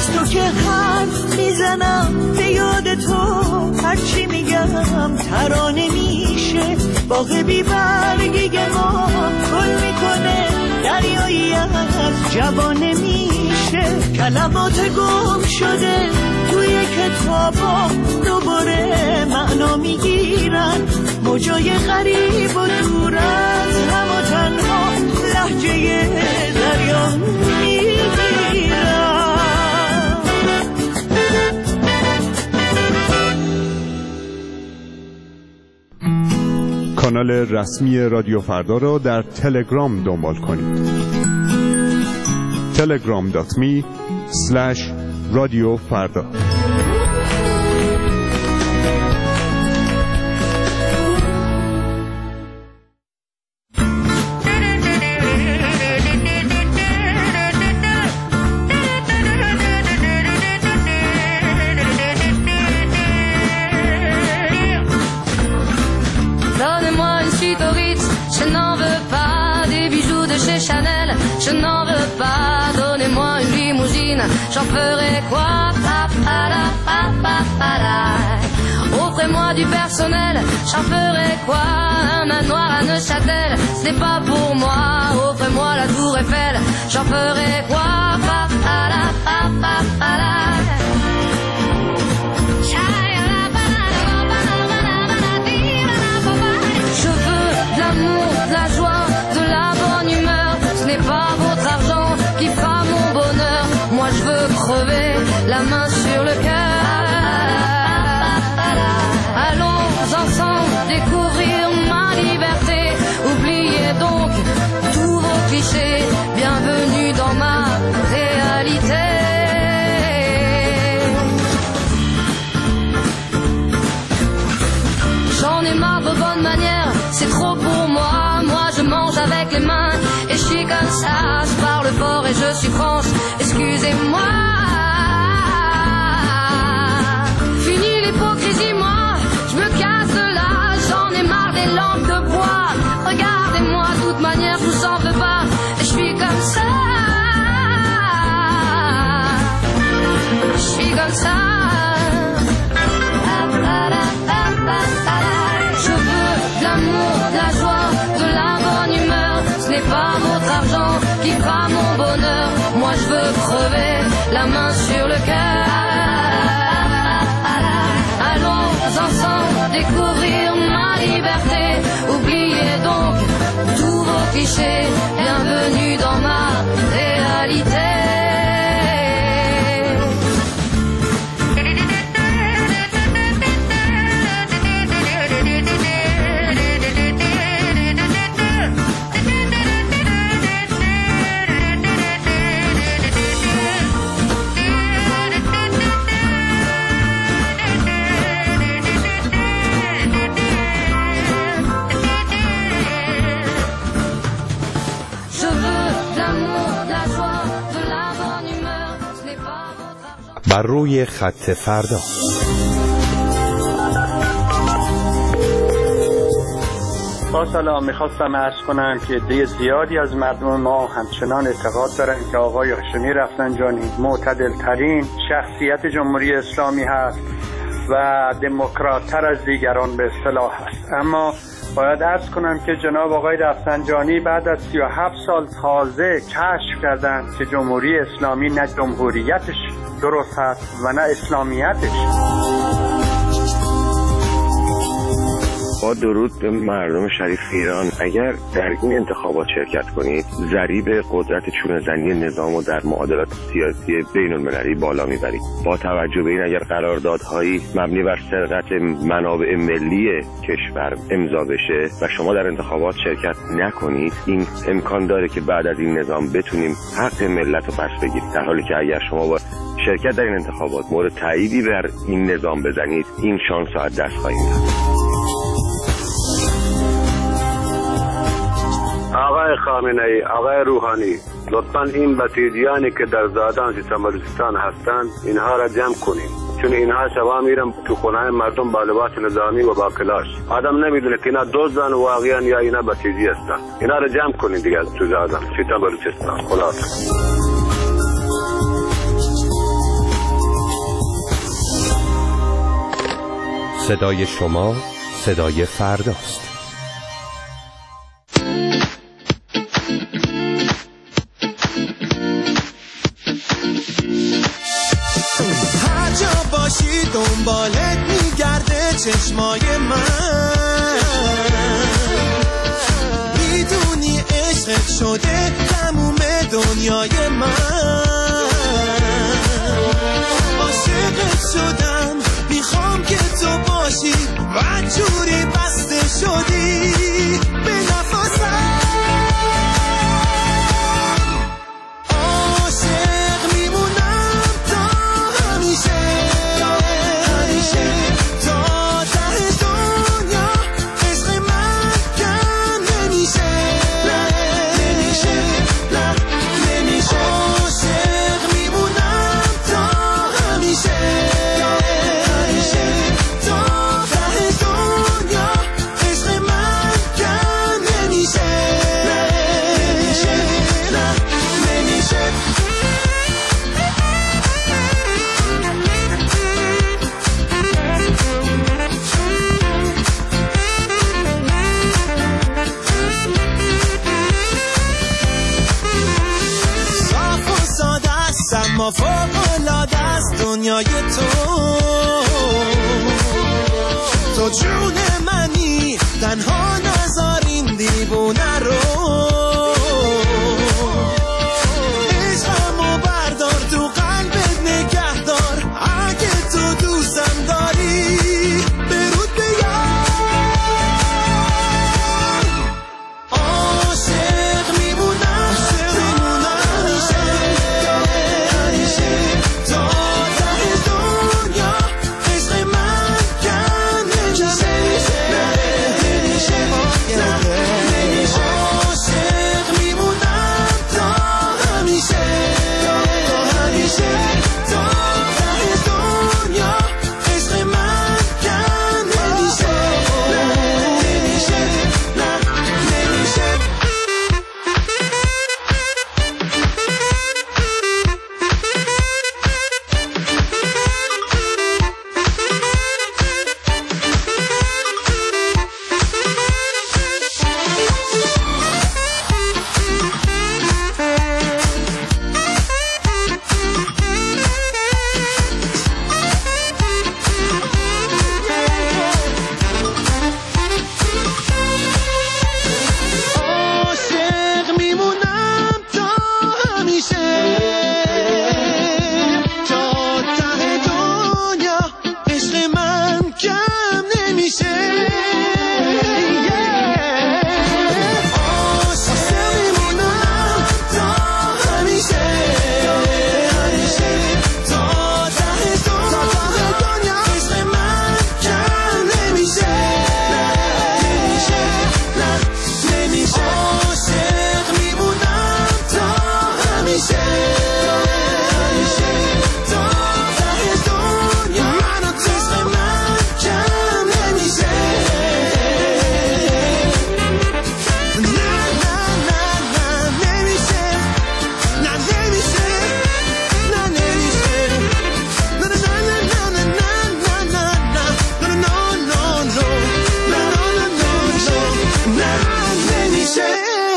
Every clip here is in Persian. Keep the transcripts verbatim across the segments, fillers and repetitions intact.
از تو که حرف میزنم به یاد تو، هرچی میگم ترانه میشه. باغ بی برگی ما گل میکنه، دریایی از جوانه میشه. کلمات گم شده توی کتابا دوباره معنا میگیرن، موجای غریب و دور از هم و تنها لهجه دریا میگیرن. کانال رسمی رادیو فردا را در تلگرام دنبال کنید. تلگرام دات می اسلش رادیو فردا. Je n'en veux pas, donnez-moi une limousine, j'en ferai quoi? Offrez-moi du personnel, j'en ferai quoi? Un manoir à Neuchâtel, ce n'est pas pour moi. Offrez-moi la tour Eiffel, j'en ferai quoi? Je veux de l'amour, de la joie, de la bonne humeur. Ce n'est pas votre argent qui fera mon bonheur. Moi je veux crever la main sur le cœur. Allons ensemble découvrir ma liberté. Oubliez donc tous vos clichés. Bienvenue dans ma réalité. J'en ai marre de bonnes manières, c'est trop pour moi. Moi je mange avec les mains et je suis comme ça. Je parle fort et je suis France, excusez-moi. Fini l'hypocrisie, moi je me casse de là. J'en ai marre des lampes de bois. Regardez-moi, de toute manière je vous en veux pas. Et je suis comme ça. Je suis comme ça. Je veux de l'amour, de la joie, de la bonne humeur. Ce n'est pas votre argent qui fera mon bonheur. Moi je veux crever la main sur le cœur. Allons ensemble découvrir ma liberté. Oubliez donc tous vos clichés. Bienvenue dans ma réalité. بر روی خط فردا. با سلام، میخواستم عرض کنم که عده زیادی از مردم ما همچنان اعتقاد دارن که آقای هاشمی رفسنجانی معتدل ترین شخصیت جمهوری اسلامی هست و دموکرات‌تر از دیگران به اصطلاح هست. اما باید عرض کنم که جناب آقای رفسنجانی بعد از سی و هفت سال تازه کشف کردن که جمهوری اسلامی نه جمهوریتش درست هست و نه اسلامیتش. با درود به مردم شریف ایران، اگر در این انتخابات شرکت کنید ضریب قدرت چونه‌زنی نظام و در معادلات سیاسی بین المللی بالا میبرید. با توجه به این اگر قراردادهایی مبنی بر سرقت منابع ملی کشور امضا بشه و شما در انتخابات شرکت نکنید، این امکان داره که بعد از این نظام بتونیم حق ملت رو پس بگیرید، در حالی که اگر شما با شرکت در این انتخابات مورد تاییدی بر این نظام بزنید این شانس رو از دست خواهید داد. آقای خامنه‌ای، آقای روحانی، لطفاً این بسیجیانی که در زادان سیستان بلوچستان هستند اینها را جمع کنید، چون اینها شبا میرن تو خونه مردم با لباس نظامی و با کلاش. آدم نمیدونه که اینا دزدن واقعا یا اینا بسیجی هستن. اینا را جمع کنید دیگه تو زادان سیستان بلوچستان. خلاص صدای شما صدای فرداست. هر جا باشی دنبالت میگرده چشمای من، میدونی عشقت شده تموم دنیای من. عاشقت شدم میخوام که تو باشی و جوری بسته شدی به نفسم. عاشق میمونم تا همیشه، همیشه تا ته دنیا. عشق من کم نمیشه، نمیشه، نمیشه. عاشق میمونم تا همیشه، همیشه تا ته دنیا. عشق من کم نمیشه، نمیشه، نمیشه. صاف و ساده است اما فوق‌العاده است دنیای تو. تو جون منی تنها نذار این دیوونه رو. عشقمو بردار تو قلبت نگه دار. اگه تو دوستم داری برود بیار. عاشق میمونم همیشه، همیشه تا ته دنیا. عشق من کم نمیشه، نمیشه، نمیشه. عاشق میمونم تا همیشه، همیشه تا ته دنیا. عشق من کم نمیشه، نمیشه، نمیشه. عاشق میمونم تا همیشه تا ته دنیا. عشق من کم نمیشه. عاشق میمونم تا همیشه، همیشه تا ته دنیا. عشق من کم نمیشه، نمیشه، نمیشه. عاشق میمونم تا همیشه، همیشه تا ته دنیا. عشق من کم نمیشه. نه نه نه نه نمیشه، نه نمیشه، نه نمیشه. نه نه نه نه نه نه نه نه نه نه نمیشه.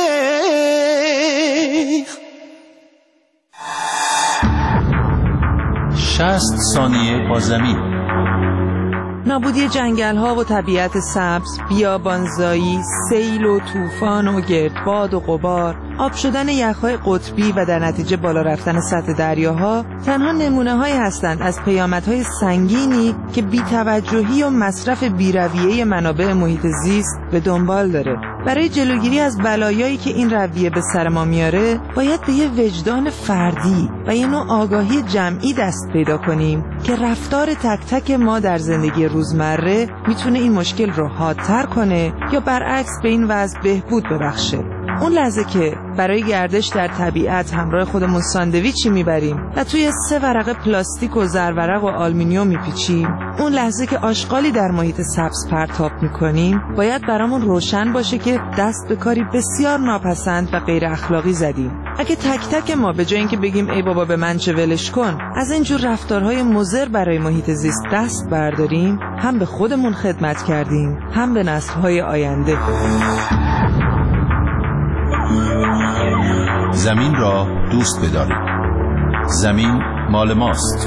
شصت ثانیه با زمین. نابودی جنگل‌ها و طبیعت سبز، بیابانزایی، سیل و طوفان و گردباد و غبار، آب شدن یخ‌های قطبی و در نتیجه بالا رفتن سطح دریاها تنها نمونه‌هایی هستند از پیامدهای سنگینی که بی‌توجهی و مصرف بی‌رویه منابع محیط زیست به دنبال داره. برای جلوگیری از بلایایی که این رویه به سر ما میاره، باید به یه وجدان فردی و یه نوع آگاهی جمعی دست پیدا کنیم که رفتار تک تک ما در زندگی روزمره میتونه این مشکل رو حادتر کنه یا برعکس به این وضع بهبود ببخشه. اون لحظه که برای گردش در طبیعت همراه خودمون ساندویچی میبریم و توی سه ورقه پلاستیک و زرورق و آلومینیوم میپیچیم، اون لحظه که آشغالی در محیط سبز پرتاب میکنیم، باید برامون روشن باشه که دست به کاری بسیار ناپسند و غیر اخلاقی زدیم. اگه تک تک ما به جای اینکه بگیم ای بابا به من چه ولش کن، از اینجور رفتارهای مضر برای محیط زیست دست برداریم، هم به خودمون خدمت کردیم، هم به نسل‌های آینده. زمین را دوست بدارید. زمین مال ماست.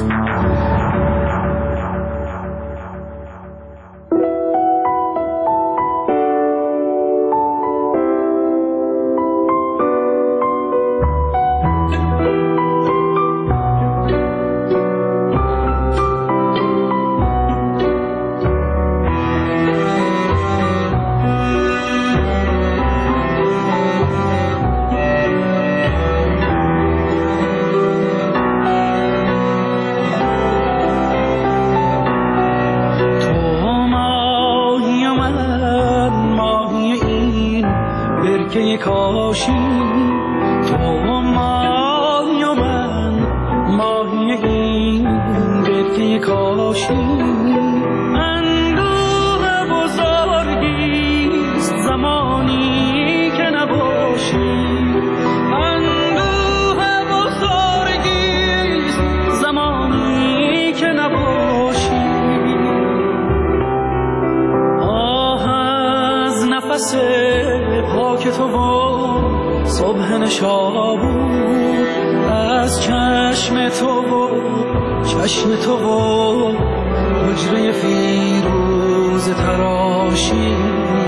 پاک تو و صبح نشابور، از چشم تو و چشم تو و حجره فیروز تراشی،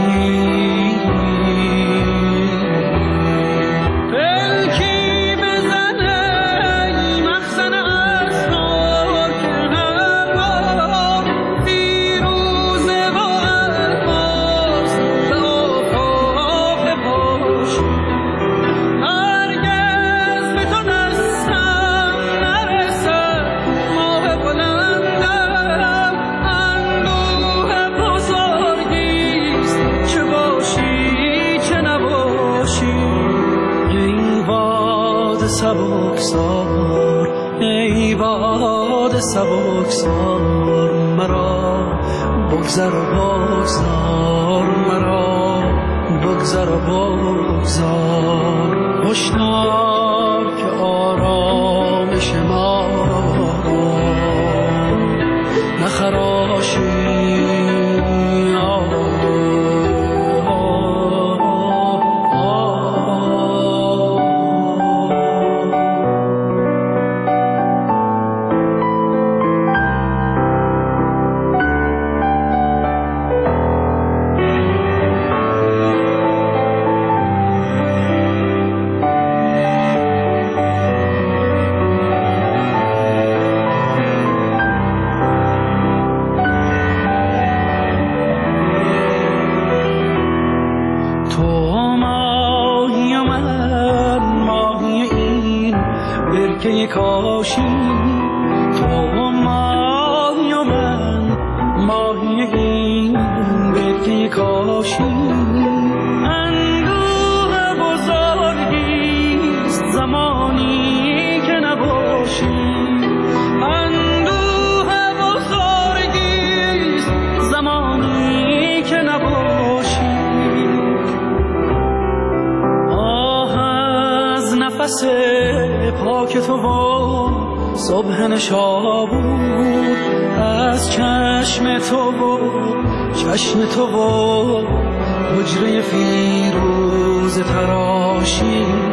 سبکسار ای باد سبکسار، مرا بگذر و بگذار، مرا بگذر و بگذار. هشدار که آرامش ما نخراشی، کاشی. تو ماهی و من ماهی این برکه کاشی. اندوه بزرگیست زمانی که نباشی، اندوه بزرگیست زمانی که نباشی. آه از نفس پاک تو و صبح نشابور، از چشم تو و چشم تو و حجره فیروز تراشی.